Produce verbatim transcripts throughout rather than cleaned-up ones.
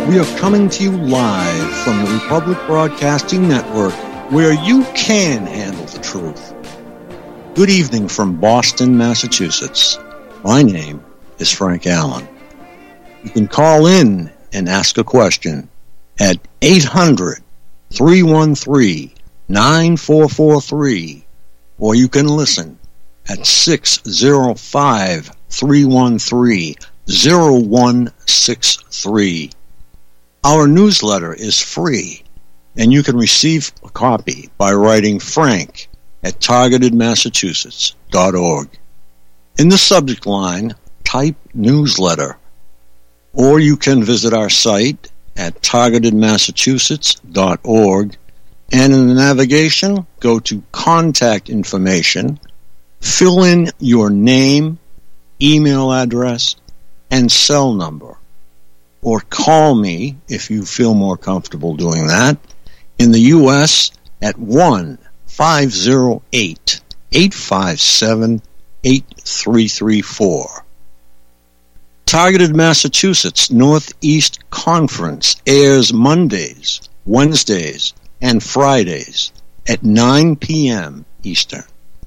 We are coming to you live from the Republic Broadcasting Network, where you can handle the truth. Good evening from Boston, Massachusetts. My name is Frank Allen. You can call in and ask a question at eight hundred, three one three, nine four four three, or you can listen at six oh five, three one three, oh one six three. Our newsletter is free, and you can receive a copy by writing Frank at targeted massachusetts dot org. In the subject line, type newsletter, or you can visit our site at targeted massachusetts dot org, and in the navigation, go to contact information, fill in your name, email address, and cell number. Or call me, if you feel more comfortable doing that, in the U S at one five oh eight, eight five seven, eight three three four. Targeted Massachusetts Northeast Conference airs Mondays, Wednesdays, and Fridays at nine p.m. Eastern.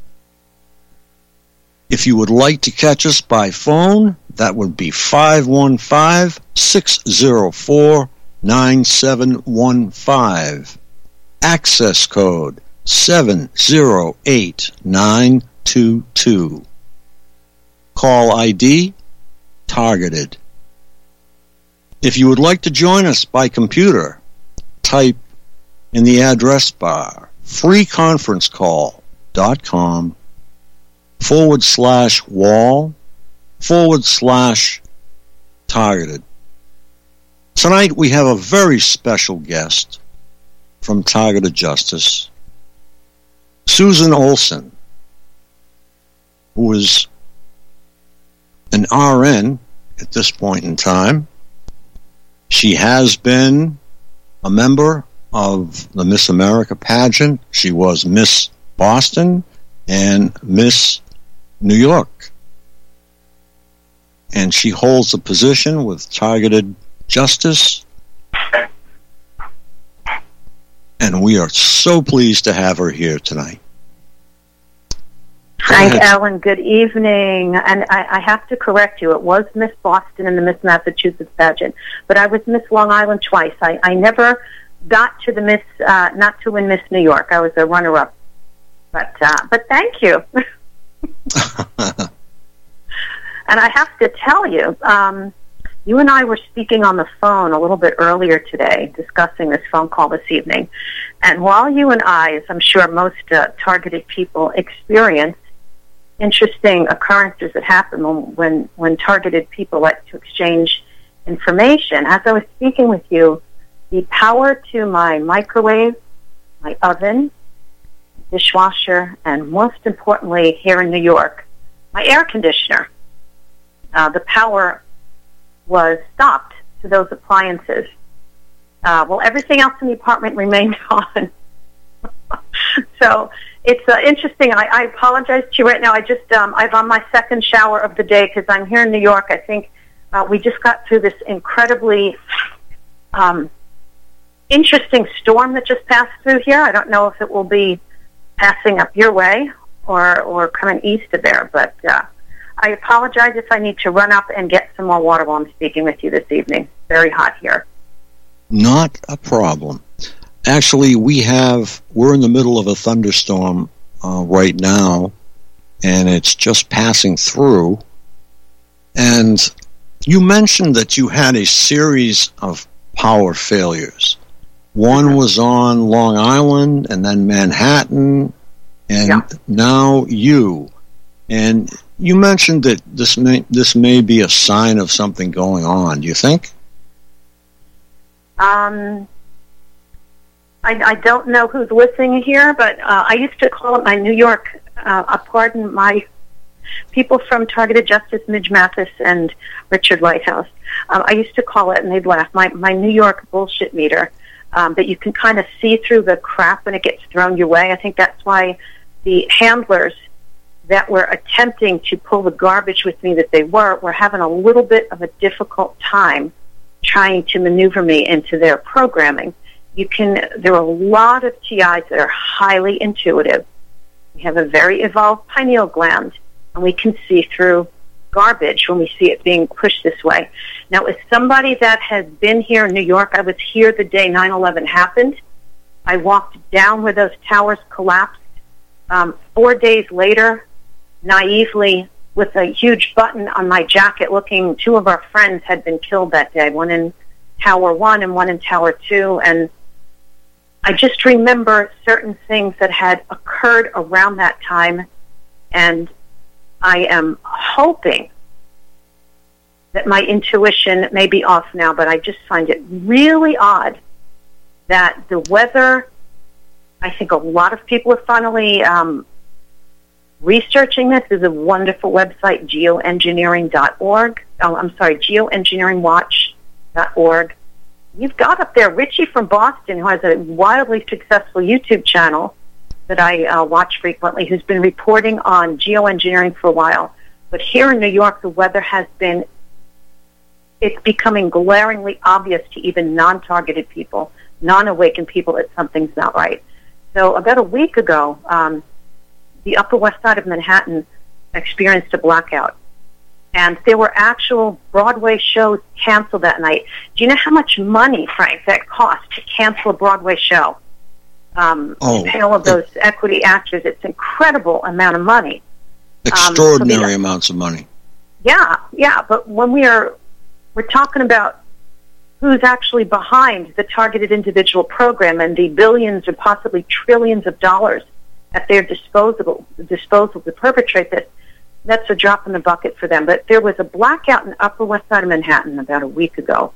If you would like to catch us by phone, that would be five one five, six oh four, nine seven one five. Access code seven oh eight nine two two. Call I D targeted. If you would like to join us by computer, type in the address bar freeconferencecall.com forward slash wall forward slash targeted. Tonight we have a very special guest from Targeted Justice, Susan Olson, who is an R N at this point in time. She has been a member of the Miss America pageant. She was Miss Boston and Miss New York. And she holds a position with Targeted Justice. And we are so pleased to have her here tonight. Frank Allen, good evening. And I, I have to correct you. It was Miss Boston and the Miss Massachusetts pageant, but I was Miss Long Island twice. I, I never got to the Miss, uh, not to win Miss New York. I was a runner-up. But uh, but thank you. And I have to tell you, um, you and I were speaking on the phone a little bit earlier today, discussing this phone call this evening. And while you and I, as I'm sure most uh, targeted people experience, interesting occurrences that happen when, when, when targeted people like to exchange information, as I was speaking with you, the power to my microwave, my oven, dishwasher, and most importantly, here in New York, my air conditioner. Uh, the power was stopped to those appliances. Uh, well, everything else in the apartment remained on. So it's uh, interesting. I, I apologize to you right now. I just um, I'm on my second shower of the day because I'm here in New York. I think uh, we just got through this incredibly um, interesting storm that just passed through here. I don't know if it will be passing up your way or or coming east of there, but uh, I apologize if I need to run up and get some more water while I'm speaking with you this evening. Very hot here. Not a problem. Actually, we have, we're in the middle of a thunderstorm uh, right now, and it's just passing through. And you mentioned that you had a series of power failures. One mm-hmm. was on Long Island, and then Manhattan, and yeah. now you. And you mentioned that this may this may be a sign of something going on. Do you think? Um, I, I don't know who's listening here, but uh, I used to call it my New York. Uh, uh, pardon my people from Targeted Justice, Midge Mathis and Richard Lighthouse. Um, I used to call it, and they'd laugh, my my New York bullshit meter. Um, that you can kind of see through the crap when it gets thrown your way. I think that's why the handlers that were attempting to pull the garbage with me that they were, were having a little bit of a difficult time trying to maneuver me into their programming. You can. There are a lot of T Is that are highly intuitive. We have a very evolved pineal gland, and we can see through garbage when we see it being pushed this way. Now, as somebody that has been here in New York, I was here the day nine eleven happened. I walked down where those towers collapsed. Um, four days later, naively, with a huge button on my jacket looking, two of our friends had been killed that day, one in Tower one and one in Tower two, and I just remember certain things that had occurred around that time, and I am hoping that my intuition may be off now, but I just find it really odd that the weather, I think a lot of people are finally um, researching this. There's a wonderful website, geoengineering dot org. Oh, I'm sorry, geoengineering watch dot org. You've got up there Richie from Boston, who has a wildly successful YouTube channel that I uh, watch frequently, who's been reporting on geoengineering for a while. But here in New York, the weather has been, it's becoming glaringly obvious to even non-targeted people, non-awakened people, that something's not right. So about a week ago, um, the Upper West Side of Manhattan experienced a blackout. And there were actual Broadway shows canceled that night. Do you know how much money, Frank, that cost to cancel a Broadway show? Um, oh, to pay all of those it, equity actors, it's an incredible amount of money. Extraordinary um, so the, amounts of money. Yeah, yeah. But when we are, we're talking about who's actually behind the targeted individual program and the billions or possibly trillions of dollars at their disposal, disposal to perpetrate this, that's a drop in the bucket for them. But there was a blackout in the Upper West Side of Manhattan about a week ago.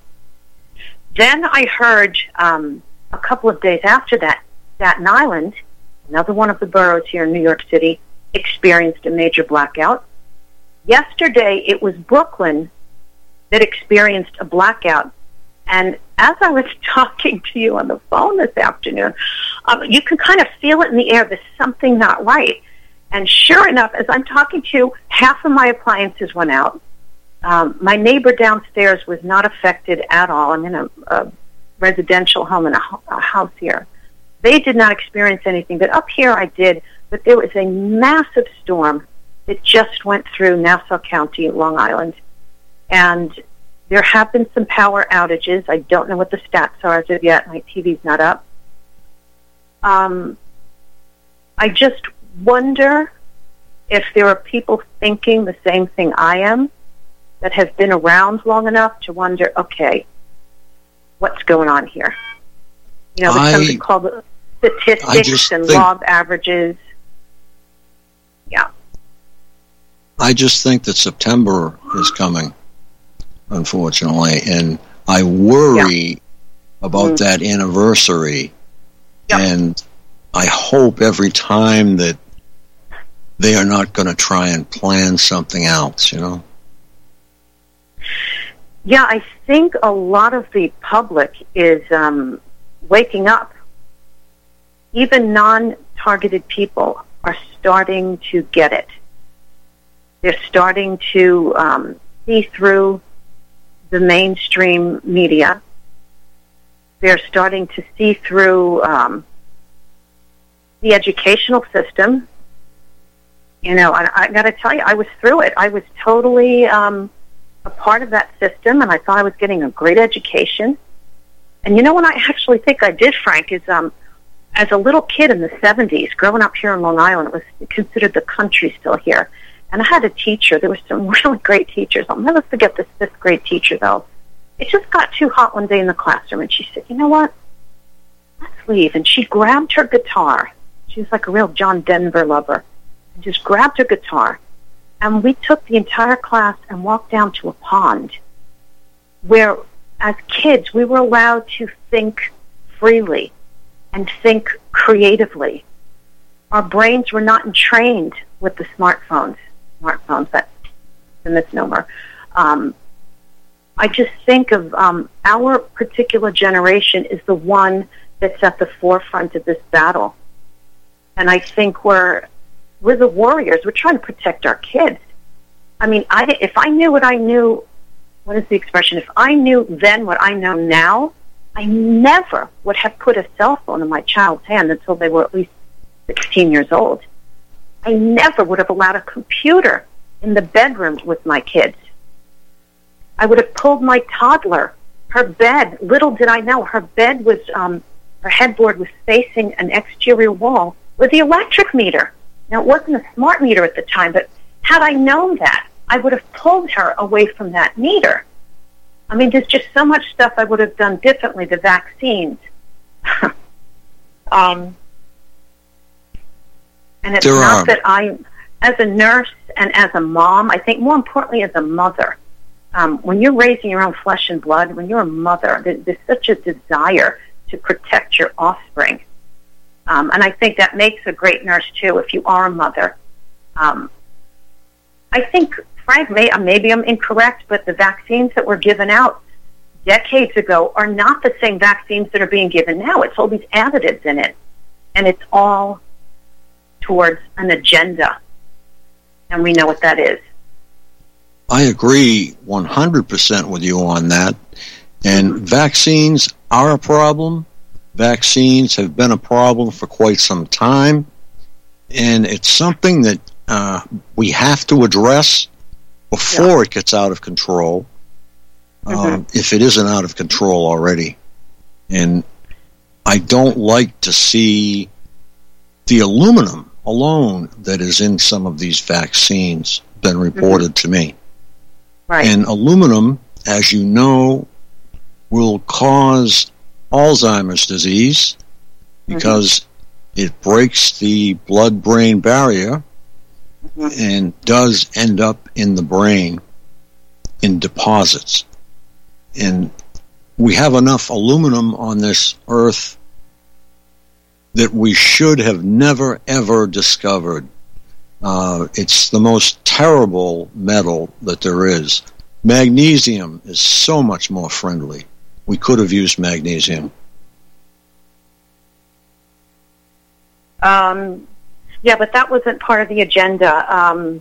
Then I heard um, a couple of days after that, Staten Island, another one of the boroughs here in New York City, experienced a major blackout. Yesterday, it was Brooklyn that experienced a blackout. And as I was talking to you on the phone this afternoon, um, you can kind of feel it in the air. There's something not right. And sure enough, as I'm talking to you, half of my appliances went out. Um, my neighbor downstairs was not affected at all. I'm in a, a residential home in a, a house here. They did not experience anything, but up here I did. But there was a massive storm that just went through Nassau County, Long Island. And there have been some power outages. I don't know what the stats are as of yet. My T V's not up. Um, I just wonder if there are people thinking the same thing I am that have been around long enough to wonder, okay, what's going on here? You know, there's I, something called statistics and think, log averages. Yeah. I just think that September is coming, unfortunately, and I worry yeah. about mm. that anniversary, yep. and I hope every time that they are not going to try and plan something else, you know? Yeah, I think a lot of the public is um, waking up. Even non-targeted people are starting to get it. They're starting to um, see through the mainstream media. They're starting to see through um, the educational system. You know, I, I got to tell you, I was through it. I was totally um, a part of that system, and I thought I was getting a great education. And you know what I actually think I did, Frank, is um, as a little kid in the seventies, growing up here in Long Island, it was considered the country still here. And I had a teacher. There were some really great teachers. I'll never forget this fifth grade teacher, though. It just got too hot one day in the classroom, and she said, you know what? Let's leave. And she grabbed her guitar. She was like a real John Denver lover. And just grabbed her guitar, and we took the entire class and walked down to a pond where, as kids, we were allowed to think freely and think creatively. Our brains were not entrained with the smartphones. Smartphones, that's a misnomer. Um, I just think of um, our particular generation is the one that's at the forefront of this battle. And I think we're we're the warriors. We're trying to protect our kids. I mean, I, if I knew what I knew what is the expression? If I knew then what I know now, I never would have put a cell phone in my child's hand until they were at least sixteen years old. I never would have allowed a computer in the bedroom with my kids. I would have pulled my toddler. Her bed, little did I know, her bed was, um, her headboard was facing an exterior wall with the electric meter. Now, it wasn't a smart meter at the time, but had I known that, I would have pulled her away from that meter. I mean, there's just so much stuff I would have done differently. The vaccines. um, and it's there not are. that I, as a nurse and as a mom, I think more importantly as a mother, um, when you're raising your own flesh and blood, when you're a mother, there, there's such a desire to protect your offspring. Um, and I think that makes a great nurse, too, if you are a mother. Um, I think, Frank, may, maybe I'm incorrect, but the vaccines that were given out decades ago are not the same vaccines that are being given now. It's all these additives in it, and it's all towards an agenda, and we know what that is. I agree one hundred percent with you on that. And vaccines are a problem. Vaccines have been a problem for quite some time, and it's something that uh, we have to address before yeah. it gets out of control, um, mm-hmm. if it isn't out of control already. And I don't like to see the aluminum alone that is in some of these vaccines been reported mm-hmm. to me. Right. And aluminum, as you know, will cause Alzheimer's disease because mm-hmm. it breaks the blood-brain barrier mm-hmm. and does end up in the brain in deposits. And we have enough aluminum on this earth that we should have never, ever discovered. Uh, it's the most terrible metal that there is. Magnesium is so much more friendly. We could have used magnesium. Um, yeah, but that wasn't part of the agenda. Um,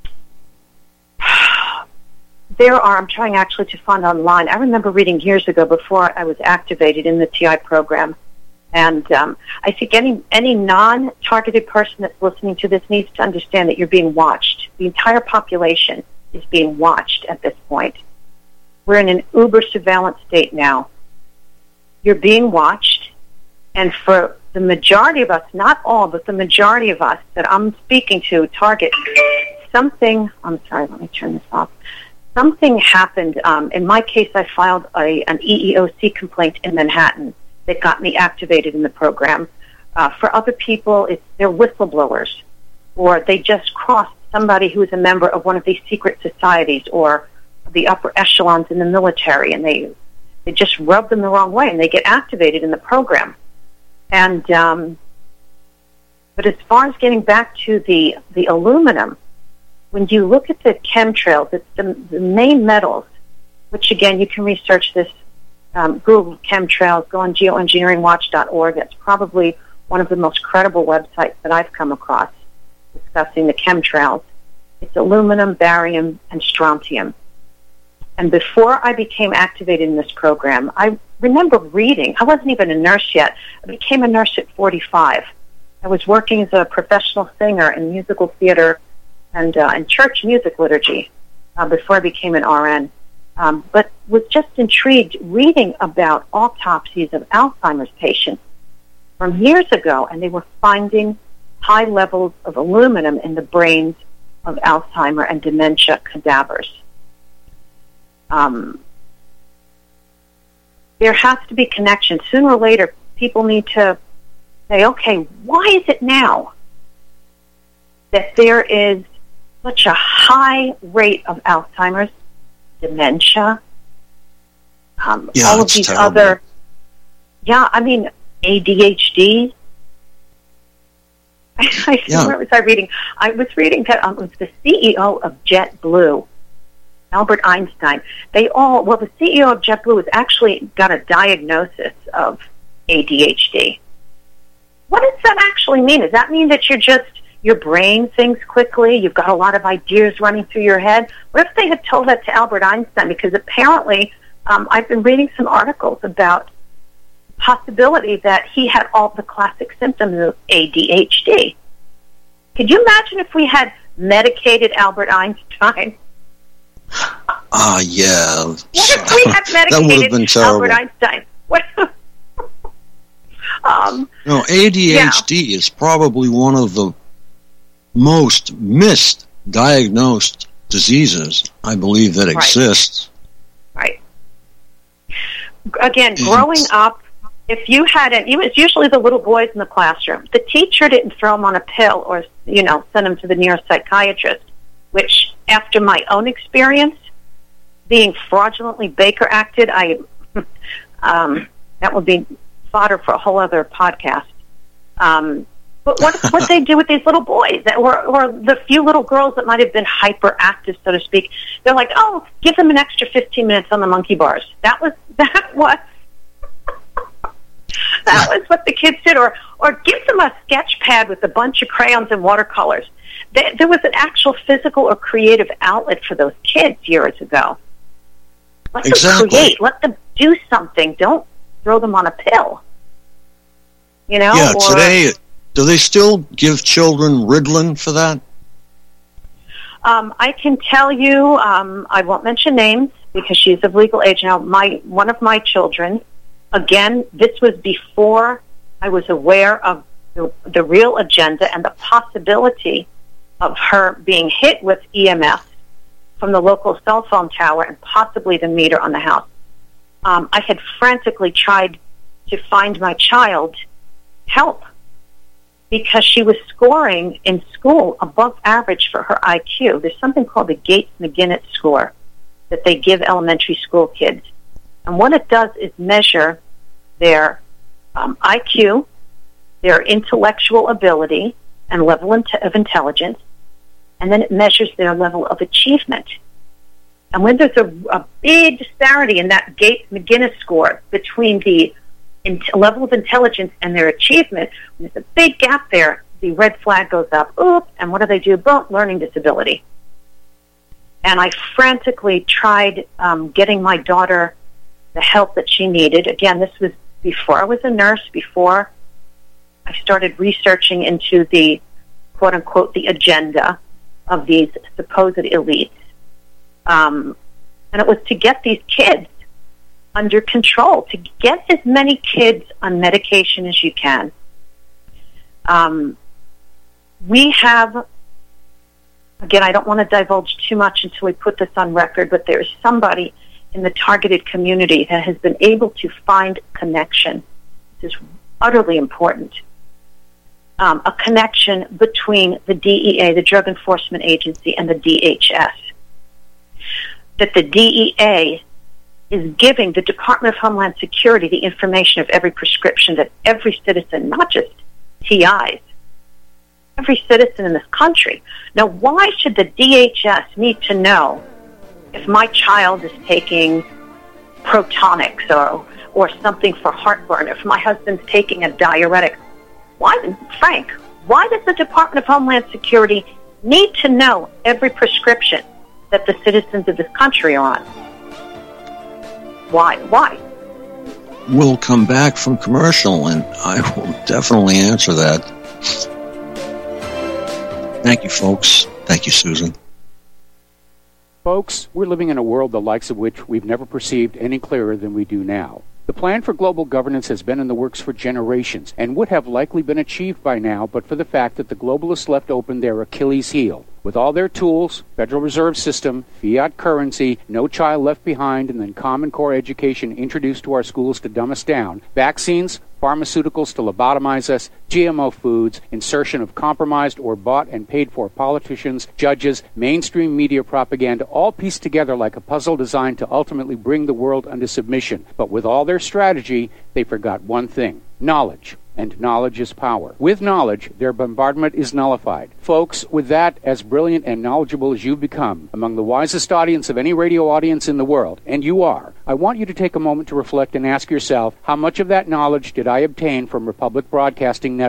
there are, I'm trying actually to find online. I remember reading years ago before I was activated in the T I program. And um, I think any any non-targeted person that's listening to this needs to understand that you're being watched. The entire population is being watched at this point. We're in an uber surveillance state now. You're being watched, and for the majority of us, not all, but the majority of us that I'm speaking to, target something. I'm sorry, let me turn this off. Something happened. Um, in my case, I filed a, an E E O C complaint in Manhattan that got me activated in the program. Uh, for other people, it's they're whistleblowers, or they just crossed somebody who is a member of one of these secret societies or the upper echelons in the military, and they they just rub them the wrong way, and they get activated in the program. And um, but as far as getting back to the the aluminum, when you look at the chemtrails, it's the, the main metals, which again you can research this. Um, Google chemtrails, go on geoengineering watch dot org. That's probably one of the most credible websites that I've come across discussing the chemtrails. It's aluminum, barium, and strontium. And before I became activated in this program, I remember reading, I wasn't even a nurse yet. I became a nurse at forty-five. I was working as a professional singer in musical theater and, uh, and church music liturgy uh, before I became an R N. Um, but was just intrigued reading about autopsies of Alzheimer's patients from years ago, and they were finding high levels of aluminum in the brains of Alzheimer and dementia cadavers. Um, there has to be connection. Sooner or later, people need to say, okay, why is it now that there is such a high rate of Alzheimer's, dementia, um, yeah, all of these terrible. other, yeah, I mean, A D H D. I, I yeah. Where was I reading? I was reading that um, it was the C E O of JetBlue, Albert Einstein. They all, well, the C E O of JetBlue has actually got a diagnosis of A D H D. What does that actually mean? Does that mean that you're just, your brain thinks quickly, you've got a lot of ideas running through your head. What if they had told that to Albert Einstein? Because apparently, um, I've been reading some articles about possibility that he had all the classic symptoms of A D H D. Could you imagine if we had medicated Albert Einstein? Ah, uh, yeah. What if we had medicated Albert Einstein? What? um, no, A D H D yeah. is probably one of the most misdiagnosed diseases, I believe, that right. exists. Right. Again, growing it's, up, if you hadn't, it was usually the little boys in the classroom. The teacher didn't throw them on a pill or, you know, send them to the nearest psychiatrist, which, after my own experience, being fraudulently Baker acted, I um, that would be fodder for a whole other podcast. Um, but what what they do with these little boys, that, or, or the few little girls that might have been hyperactive, so to speak, they're like, oh, give them an extra fifteen minutes on the monkey bars. That was that was that was what the kids did, or or give them a sketch pad with a bunch of crayons and watercolors. They, there was an actual physical or creative outlet for those kids years ago. Let exactly. them create. Let them do something. Don't throw them on a pill. You know? Yeah, or, today, do they still give children Ritalin for that? Um, I can tell you, um, I won't mention names because she's of legal age now. My one of my children, again, this was before I was aware of the, the real agenda and the possibility of her being hit with E M S from the local cell phone tower and possibly the meter on the house. Um, I had frantically tried to find my child help because she was scoring in school above average for her I Q. There's something called the Gates-McGinnis score that they give elementary school kids. And what it does is measure their um, I Q, their intellectual ability and level of intelligence, and then it measures their level of achievement. And when there's a, a big disparity in that Gates-McGinnis score between the in- level of intelligence and their achievement, when there's a big gap there, the red flag goes up. Oop! And what do they do? Boom! Learning disability. And I frantically tried um, getting my daughter the help that she needed. Again, this was before I was a nurse, before I started researching into the quote-unquote the agenda of these supposed elites. Um, and it was to get these kids under control, to get as many kids on medication as you can. Um, we have, again, I don't want to divulge too much until we put this on record, but there is somebody in the targeted community that has been able to find connection. This is utterly important. Um, a connection between the D E A, the Drug Enforcement Agency, and the D H S. That the D E A is giving the Department of Homeland Security the information of every prescription that every citizen, not just T Is, every citizen in this country. Now, why should the D H S need to know if my child is taking Protonix or, or something for heartburn, if my husband's taking a diuretic? Why, Frank, why does the Department of Homeland Security need to know every prescription that the citizens of this country are on? Why? Why? We'll come back from commercial, and I will definitely answer that. Thank you, folks. Thank you, Susan. Folks, we're living in a world the likes of which we've never perceived any clearer than we do now. The plan for global governance has been in the works for generations and would have likely been achieved by now but for the fact that the globalists left open their Achilles heel. With all their tools, Federal Reserve System, fiat currency, no child left behind, and then Common Core education introduced to our schools to dumb us down, vaccines, pharmaceuticals to lobotomize us, G M O foods, insertion of compromised or bought and paid for politicians, judges, mainstream media propaganda, all pieced together like a puzzle designed to ultimately bring the world under submission. But with all their strategy, they forgot one thing: knowledge. And knowledge is power. With knowledge, their bombardment is nullified. Folks, with that, as brilliant and knowledgeable as you've become, among the wisest audience of any radio audience in the world, and you are, I want you to take a moment to reflect and ask yourself, how much of that knowledge did I obtain from Republic Broadcasting Network?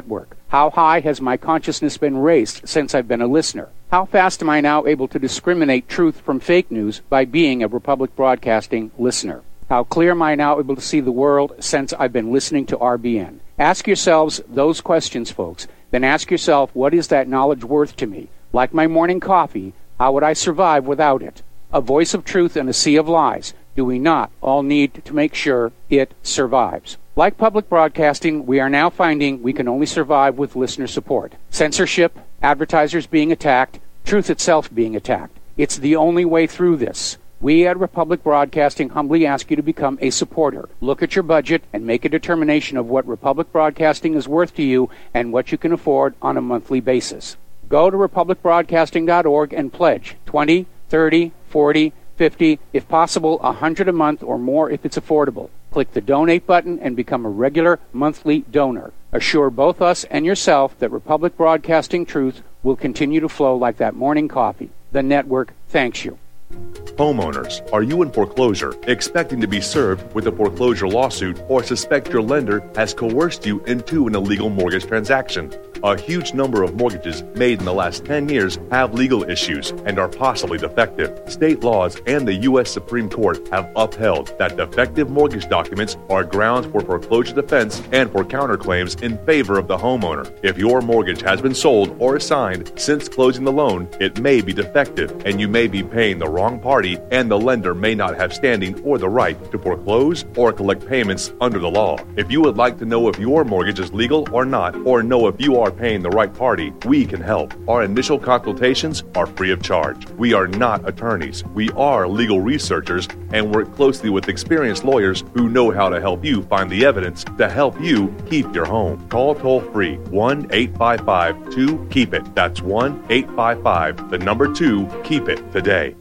How high has my consciousness been raised since I've been a listener? How fast am I now able to discriminate truth from fake news by being a Republic Broadcasting listener? How clear am I now able to see the world since I've been listening to R B N? Ask yourselves those questions, folks. Then ask yourself, what is that knowledge worth to me? Like my morning coffee, how would I survive without it? A voice of truth in a sea of lies. Do we not all need to make sure it survives? Like public broadcasting, we are now finding we can only survive with listener support. Censorship, advertisers being attacked, truth itself being attacked. It's the only way through this. We at Republic Broadcasting humbly ask you to become a supporter. Look at your budget and make a determination of what Republic Broadcasting is worth to you and what you can afford on a monthly basis. Go to republic broadcasting dot org and pledge twenty, thirty, forty, fifty, if possible one hundred a month or more if it's affordable. Click the donate button and become a regular monthly donor. Assure both us and yourself that Republic Broadcasting truth will continue to flow like that morning coffee. The network thanks you. Homeowners, are you in foreclosure, expecting to be served with a foreclosure lawsuit, or suspect your lender has coerced you into an illegal mortgage transaction? A huge number of mortgages made in the last ten years have legal issues and are possibly defective. State laws and the U S Supreme Court have upheld that defective mortgage documents are grounds for foreclosure defense and for counterclaims in favor of the homeowner. If your mortgage has been sold or assigned since closing the loan, it may be defective and you may be paying the wrong party, and the lender may not have standing or the right to foreclose or collect payments under the law. If you would like to know if your mortgage is legal or not, or know if you are paying the right party, we can help. Our initial consultations are free of charge. We are not attorneys. We are legal researchers and work closely with experienced lawyers who know how to help you find the evidence to help you keep your home. Call toll free one eight five five two keep it. That's one eight five five, the number two, keep it today.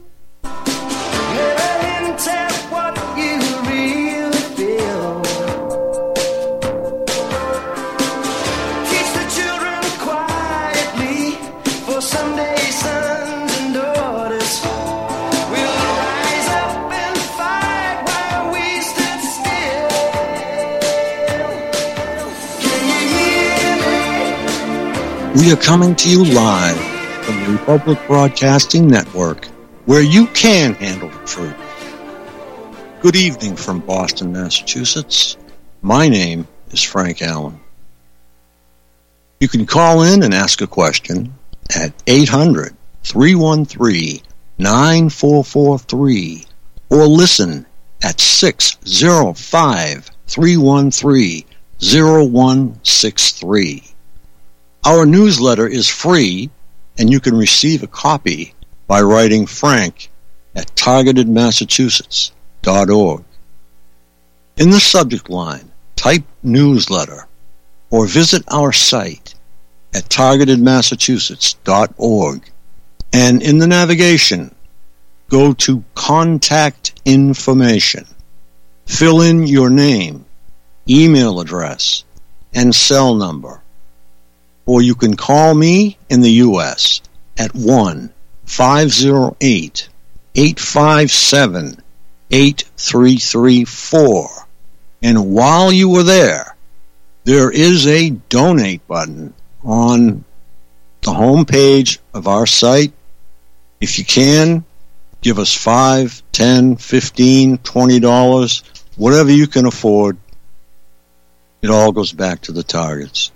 We are coming to you live from the Republic Broadcasting Network, where you can handle the truth. Good evening from Boston, Massachusetts. My name is Frank Allen. You can call in and ask a question at eight hundred, three one three, nine four four three or listen at six oh five, three one three, oh one six three. Our newsletter is free, and you can receive a copy by writing Frank at targeted massachusetts dot org. In the subject line, type newsletter or visit our site at targeted massachusetts dot org, and in the navigation, go to Contact Information. Fill in your name, email address, and cell number. Or you can call me in the U S at one five oh eight, eight five seven, eight three three four. And while you are there, there is a donate button on the home page of our site. If you can, give us five, ten, fifteen, twenty dollars, whatever you can afford. It all goes back to the targets.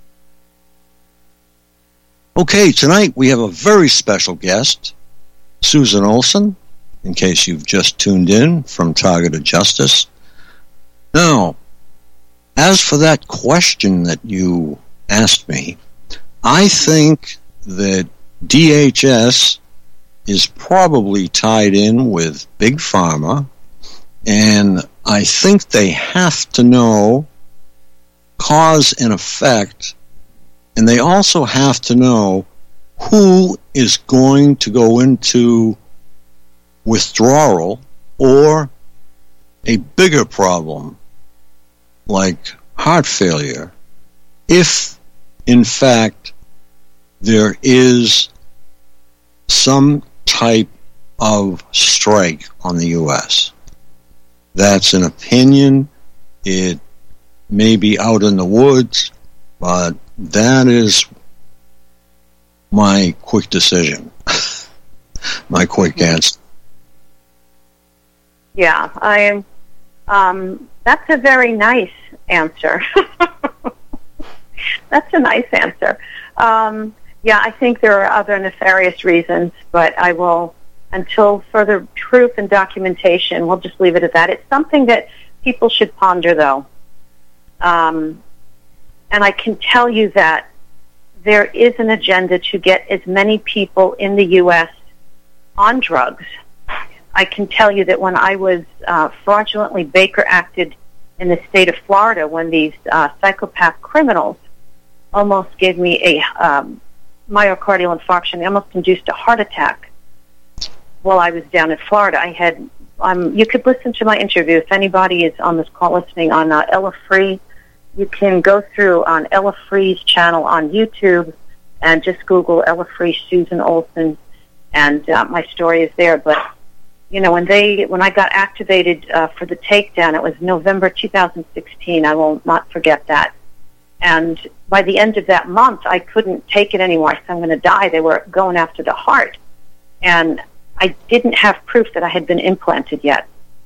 Okay, tonight we have a very special guest, Susan Olson, in case you've just tuned in from Targeted Justice. Now, as for that question that you asked me, I think that D H S is probably tied in with Big Pharma, and I think they have to know cause and effect. And they also have to know who is going to go into withdrawal or a bigger problem like heart failure if, in fact, there is some type of strike on the U S. That's an opinion. It may be out in the woods, but That is my quick decision. My quick answer. Yeah, I am. Um, that's a very nice answer. That's a nice answer. Um, yeah, I think there are other nefarious reasons, but I will, until further proof and documentation, we'll just leave it at that. It's something that people should ponder, though. Um, and I can tell you that there is an agenda to get as many people in the U S on drugs. I can tell you that when I was uh, fraudulently Baker acted in the state of Florida, when these uh, psychopath criminals almost gave me a um, myocardial infarction, they almost induced a heart attack while I was down in Florida. I had, um, you could listen to my interview. If anybody is on this call listening on uh, Ella Free, you can go through on Ella Free's channel on YouTube and just Google Ella Free Susan Olson, and uh, my story is there. But you know, when they when I got activated uh, for the takedown, it was November two thousand sixteen. I will not forget that. And by the end of that month, I couldn't take it anymore. I said, I'm going to die. They were going after the heart, and I didn't have proof that I had been implanted yet.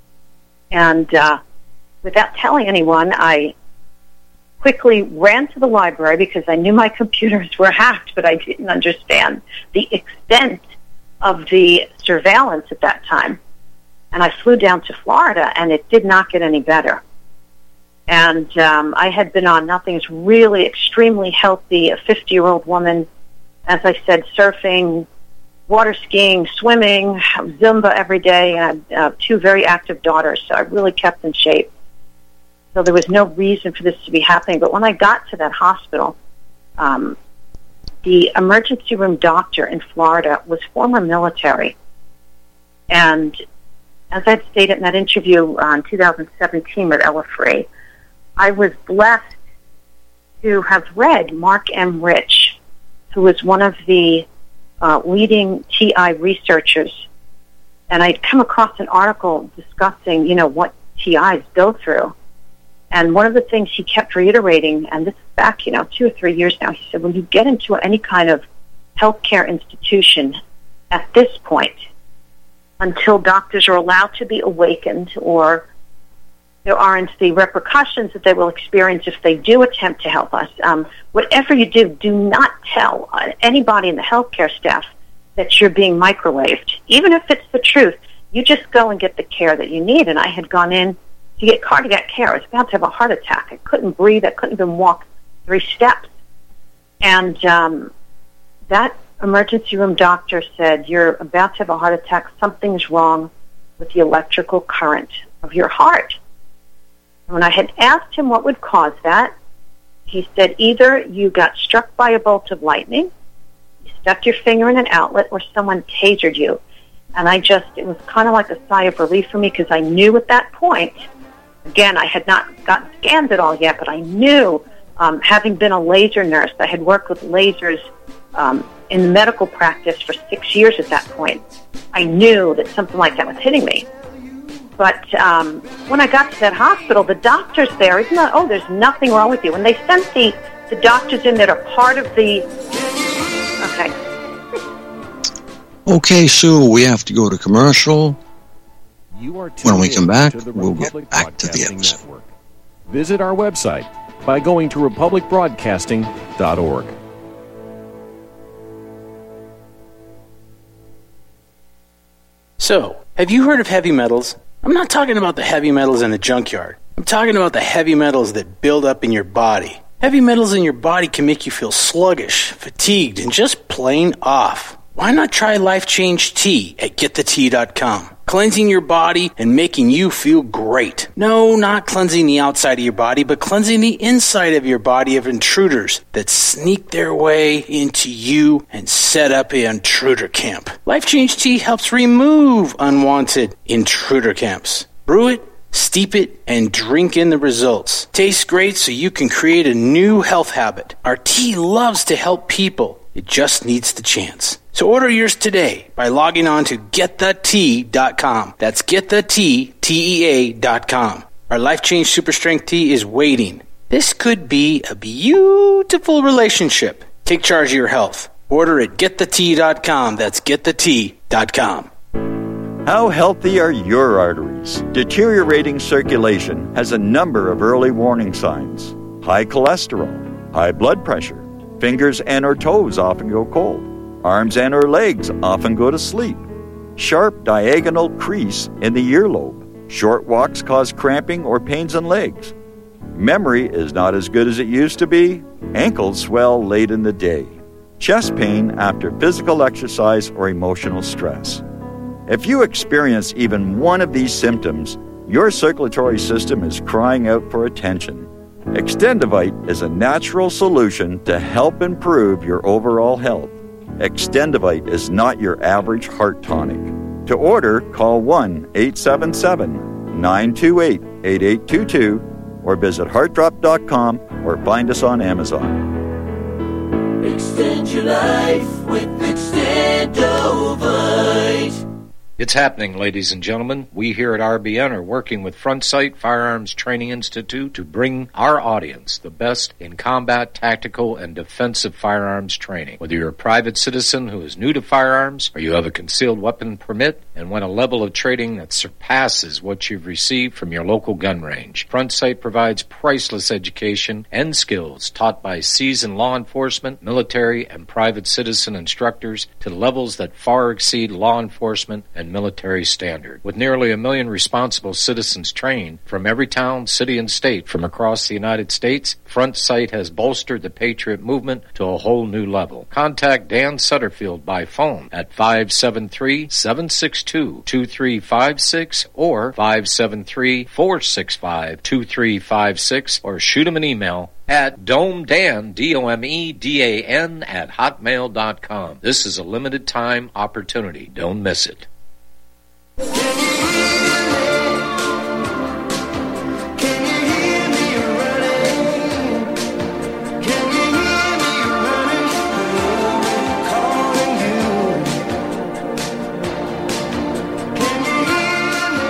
And uh, without telling anyone, I quickly ran to the library because I knew my computers were hacked, but I didn't understand the extent of the surveillance at that time. And I flew down to Florida, and it did not get any better. And um, I had been on nothing's really extremely healthy, a fifty-year-old woman, as I said, surfing, water skiing, swimming, Zumba every day, and I have uh, two very active daughters, so I really kept in shape. So there was no reason for this to be happening. But when I got to that hospital, um, the emergency room doctor in Florida was former military. And as I stated in that interview uh, in two thousand seventeen with Ella Free, I was blessed to have read Mark M. Rich, who was one of the uh, leading T I researchers. And I'd come across an article discussing, you know, what T Is go through. And one of the things he kept reiterating, and this is back, you know, two or three years now, he said, when you get into any kind of healthcare institution at this point, until doctors are allowed to be awakened or there aren't the repercussions that they will experience if they do attempt to help us, um, whatever you do, do not tell anybody in the healthcare staff that you're being microwaved. Even if it's the truth, you just go and get the care that you need. And I had gone in to get cardiac care. I was about to have a heart attack. I couldn't breathe. I couldn't even walk three steps. And um, that emergency room doctor said, you're about to have a heart attack. Something's wrong with the electrical current of your heart. And when I had asked him what would cause that, he said, either you got struck by a bolt of lightning, you stuck your finger in an outlet, or someone tasered you. And I just, it was kind of like a sigh of relief for me, because I knew at that point, again, I had not gotten scanned at all yet, but I knew, um, having been a laser nurse, I had worked with lasers um, in medical practice for six years at that point. I knew that something like that was hitting me. But um, when I got to that hospital, the doctors there, it's not, oh, there's nothing wrong with you. When they sent the, the doctors in that are part of the, okay. Okay, Sue, we have to go to commercial. You are when we come back, to we'll get back to the episode. Network. Visit our website by going to republic broadcasting dot org. So, have you heard of heavy metals? I'm not talking about the heavy metals in the junkyard. I'm talking about the heavy metals that build up in your body. Heavy metals in your body can make you feel sluggish, fatigued, and just plain off. Why not try Life Change Tea at get the tea dot com? Cleansing your body and making you feel great. No, not cleansing the outside of your body, but cleansing the inside of your body of intruders that sneak their way into you and set up an intruder camp. Life Change Tea helps remove unwanted intruder camps. Brew it, steep it, and drink in the results. Tastes great, so you can create a new health habit. Our tea loves to help people. It just needs the chance. So order yours today by logging on to get the tea dot com. That's get the tea, T E A dot com. Our Life Change Super Strength Tea is waiting. This could be a beautiful relationship. Take charge of your health. Order at get the tea dot com. That's get the tea dot com. How healthy are your arteries? Deteriorating circulation has a number of early warning signs. High cholesterol, high blood pressure, fingers and or toes often go cold, arms and or legs often go to sleep, sharp diagonal crease in the earlobe, short walks cause cramping or pains in legs, memory is not as good as it used to be, ankles swell late in the day, chest pain after physical exercise or emotional stress. If you experience even one of these symptoms, your circulatory system is crying out for attention. Extendivite is a natural solution to help improve your overall health. Extendivite is not your average heart tonic. To order, call one eight seven seven, nine two eight, eight eight two two or visit heart drop dot com or find us on Amazon. Extend your life with Extendovite. It's happening, ladies and gentlemen. We here at R B N are working with Front Sight Firearms Training Institute to bring our audience the best in combat, tactical, and defensive firearms training. Whether you're a private citizen who is new to firearms, or you have a concealed weapon permit and want a level of training that surpasses what you've received from your local gun range, Front Sight provides priceless education and skills taught by seasoned law enforcement, military, and private citizen instructors to levels that far exceed law enforcement and military standard. With nearly a million responsible citizens trained from every town, city, and state from across the United States, Front Sight has bolstered the Patriot movement to a whole new level. Contact Dan Sutterfield by phone at five seven three, seven six two, two three five six or five seven three, four six five, two three five six or shoot him an email at domedan, D O M E D A N, at hotmail dot com. This is a limited time opportunity. Don't miss it. Can you hear me? Can you hear me running? Can you hear me running? Calling you. Can you hear me?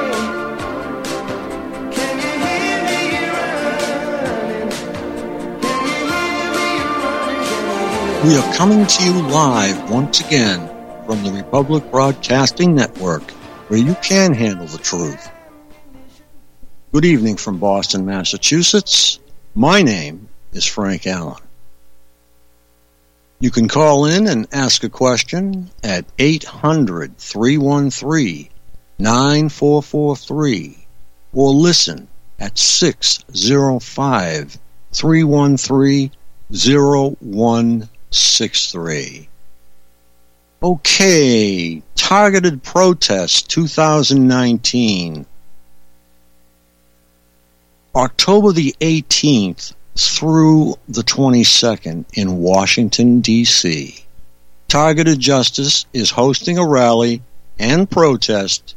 Can you hear me running? Can you hear me running? We are coming to you live once again from the Republic Broadcasting Network, where you can handle the truth. Good evening from Boston, Massachusetts. My name is Frank Allen. You can call in and ask a question at eight hundred, three one three, nine four four three or listen at six oh five, three one three, oh one six three. Okay, targeted protest twenty nineteen. October the eighteenth through the twenty-second in Washington, D C Targeted Justice is hosting a rally and protest,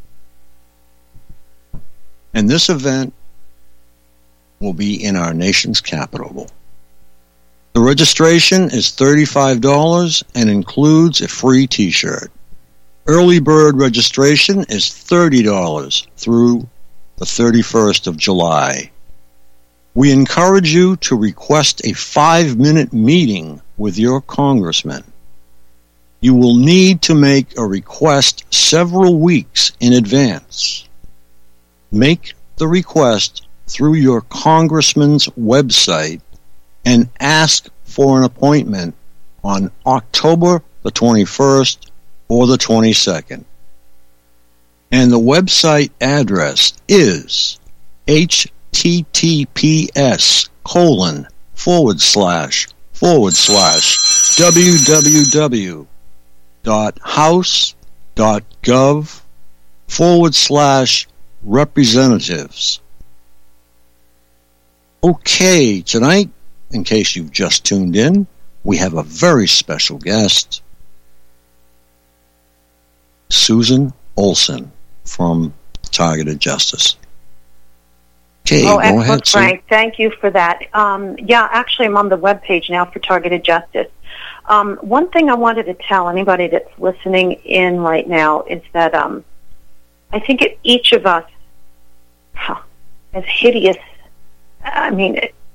and this event will be in our nation's capital. The registration is thirty-five dollars and includes a free t-shirt. Early bird registration is thirty dollars through the thirty-first of July. We encourage you to request a five-minute meeting with your congressman. You will need to make a request several weeks in advance. Make the request through your congressman's website and ask for an appointment on October the twenty-first or the twenty-second. And the website address is https colon forward slash forward slash www dot house dot gov forward slash representatives. Okay, tonight, in case you've just tuned in, we have a very special guest, Susan Olson from Targeted Justice. Okay, oh, go excellent, ahead, Frank. Thank you for that. Um, yeah, actually, I'm on the webpage now for Targeted Justice. Um, one thing I wanted to tell anybody that's listening in right now is that um, I think it, each of us, huh, as hideous, I mean, it,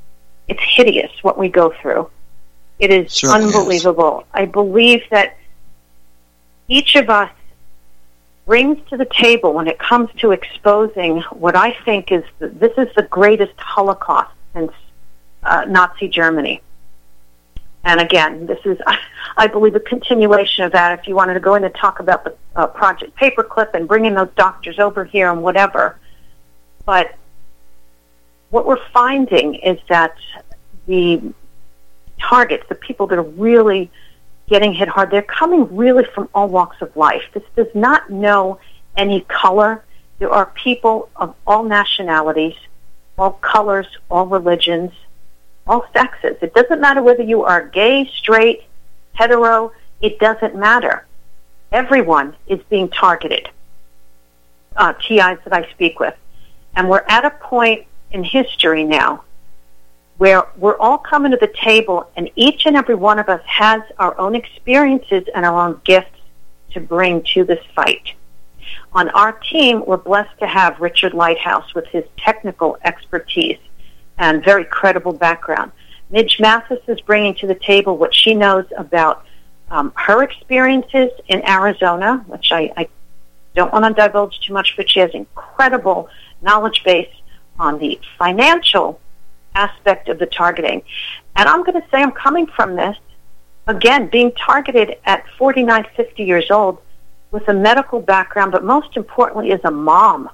It's hideous what we go through. It is Certainly unbelievable. Is. I believe that each of us brings to the table when it comes to exposing what I think is, the, this is the greatest Holocaust since uh, Nazi Germany. And again, this is, I believe, a continuation of that. If you wanted to go in and talk about the uh, Project Paperclip and bringing those doctors over here and whatever. But what we're finding is that the targets, the people that are really getting hit hard, they're coming really from all walks of life. This does not know any color. There are people of all nationalities, all colors, all religions, all sexes. It doesn't matter whether you are gay, straight, hetero. It doesn't matter. Everyone is being targeted, uh, T Is that I speak with. And we're at a point in history now where we're all coming to the table, and each and every one of us has our own experiences and our own gifts to bring to this fight. On our team, we're blessed to have Richard Lighthouse with his technical expertise and very credible background. Midge Mathis is bringing to the table what she knows about um, her experiences in Arizona, which I, I don't want to divulge too much, but she has incredible knowledge base on the financial aspect of the targeting. And I'm going to say I'm coming from this, again, being targeted at forty-nine, fifty years old with a medical background, but most importantly as a mom.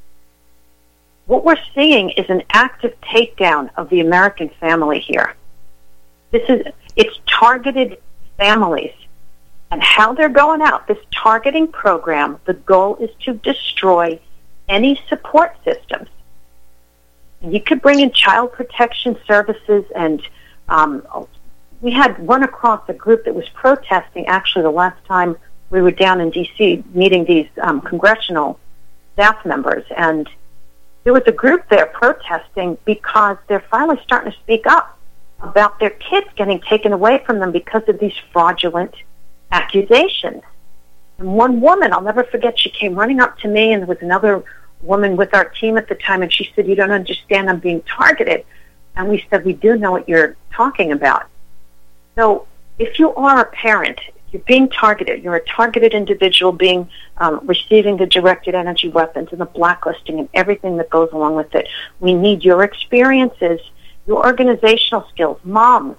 What we're seeing is an active takedown of the American family here. This is, it's targeted families. And how they're going out, this targeting program, the goal is to destroy any support systems. And you could bring in child protection services, and um, we had run across a group that was protesting, actually, the last time we were down in D C meeting these um, congressional staff members, and there was a group there protesting because they're finally starting to speak up about their kids getting taken away from them because of these fraudulent accusations. And one woman, I'll never forget, she came running up to me, and there was another woman with our team at the time, and she said, "You don't understand, I'm being targeted." And we said, "We do know what you're talking about." So if you are a parent, you're being targeted, you're a targeted individual being um, receiving the directed energy weapons and the blacklisting and everything that goes along with it. We need your experiences, your organizational skills. Moms.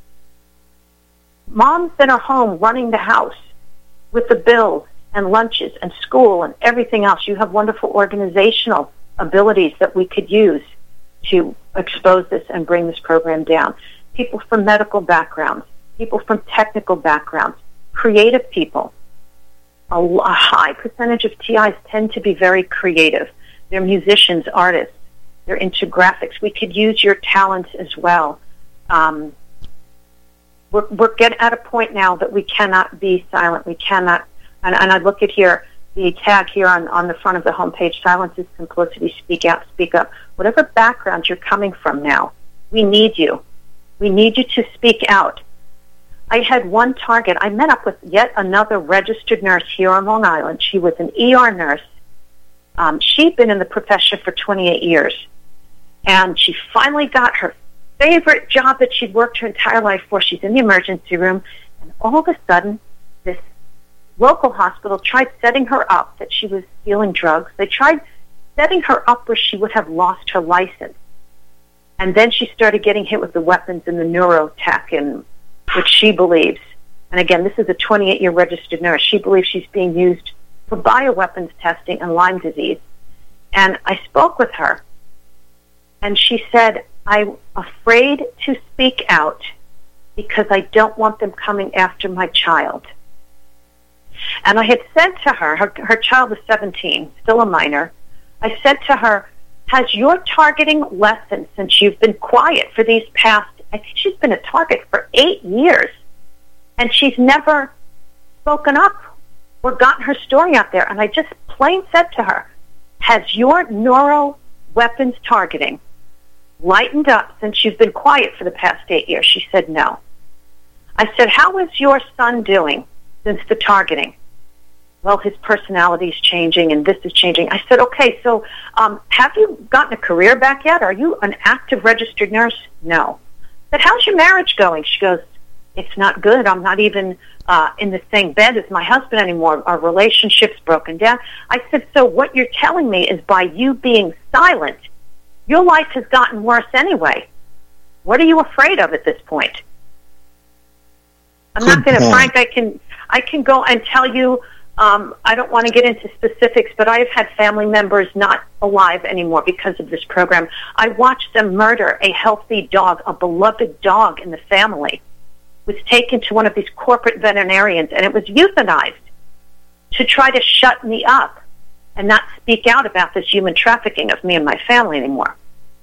Moms that are home running the house with the bills and lunches and school and everything else. You have wonderful organizational abilities that we could use to expose this and bring this program down. People from medical backgrounds, people from technical backgrounds, creative people. A, a high percentage of T Is tend to be very creative. They're musicians, artists. They're into graphics. We could use your talents as well. Um, we're, we're getting at a point now that we cannot be silent. We cannot, and, and I look at here, the tag here on, on the front of the homepage, silence is simplicity, speak out, speak up. Whatever background you're coming from now, we need you. We need you to speak out. I had one target. I met up with yet another registered nurse here on Long Island. She was an E R nurse. Um, she'd been in the profession for twenty-eight years. And she finally got her favorite job that she'd worked her entire life for. She's in the emergency room. And all of a sudden, this local hospital tried setting her up that she was stealing drugs. They tried setting her up where she would have lost her license. And then she started getting hit with the weapons and the neurotech, and which she believes, and again, this is a twenty-eight-year registered nurse, she believes she's being used for bioweapons testing and Lyme disease. And I spoke with her, and she said, "I'm afraid to speak out because I don't want them coming after my child." And I had said to her, her, her child is seventeen, still a minor, I said to her, "Has your targeting lessened since you've been quiet for these past, I think she's been a target for eight years, and she's never spoken up or gotten her story out there." And I just plain said to her, "Has your neuro weapons targeting lightened up since you've been quiet for the past eight years?" She said, "No." I said, "How is your son doing since the targeting?" "Well, his personality is changing and this is changing." I said, "Okay, so um, have you gotten a career back yet? Are you an active registered nurse?" "No." said, how's your marriage going? She goes, it's not good. I'm not even uh, in the same bed as my husband anymore. Our relationship's broken down. I said, so what you're telling me is by you being silent, your life has gotten worse anyway. What are you afraid of at this point? I'm Good not going to, point. Frank, I can, I can go and tell you, um, I don't want to get into specifics, but I have had family members not alive anymore because of this program. I watched them murder a healthy dog, a beloved dog in the family. Was taken to one of these corporate veterinarians, and it was euthanized to try to shut me up and not speak out about this human trafficking of me and my family anymore.